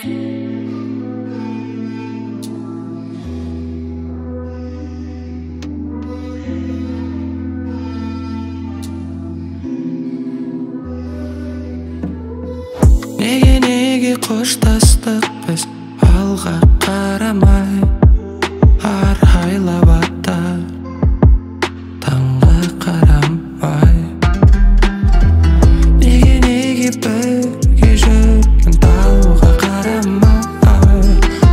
Неге қоштастық біз алға қарамай арайлап ата таңға қарамай неге бірге жүрген тауға қарамай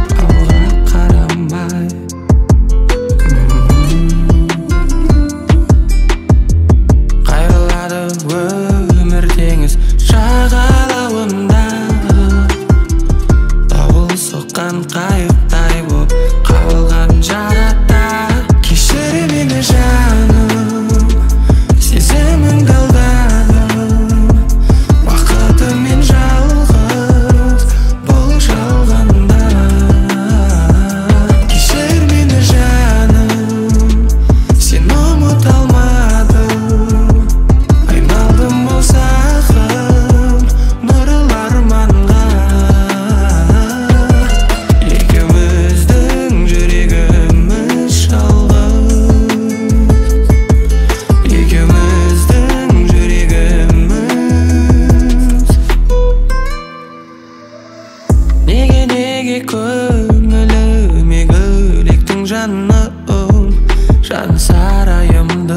қайрылады өмір теңіз жағалауында соққан қайықтай боп қалған жағада кешір мені жаным сезіміңді алдадым бақытыммен жалғыз бұл жалғанда кешір мені жаным сені ұмыта алмадым айналдым босағым нұрлы арманға Неге көңіліме гүлектің жаным жан сарайымды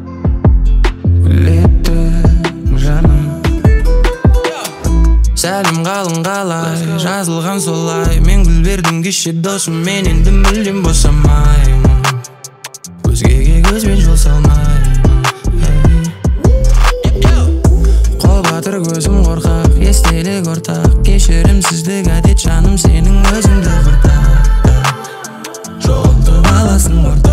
гүлеттің жаным сәлем қалың қалай жазылған солай мен гүл бердім кеше досым мен енді мүлдем босамаймын өзгеге көзбен жол салмаймын қол батыр көзім қорқақ естелік ортақ кешірімсіздік әдет жаным сенің өзіңді құртады жоғалтып аласың орта